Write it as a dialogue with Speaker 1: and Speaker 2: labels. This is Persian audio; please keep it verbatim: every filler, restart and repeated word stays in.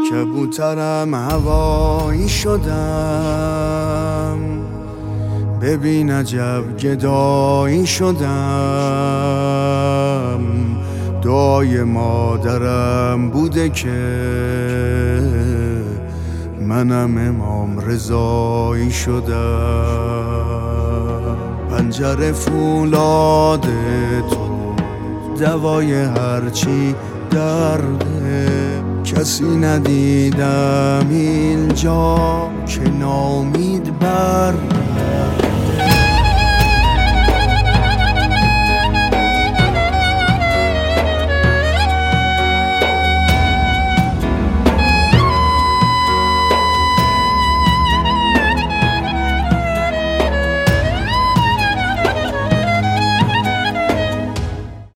Speaker 1: کبوترم هوایی شدم، ببین عجب گدایی شدم. دعای مادرم بوده که منم امام رضایی شدم. پنجره فولاد تو دوای هرچی درده، کسی ندیدم اینجا که نامید برده.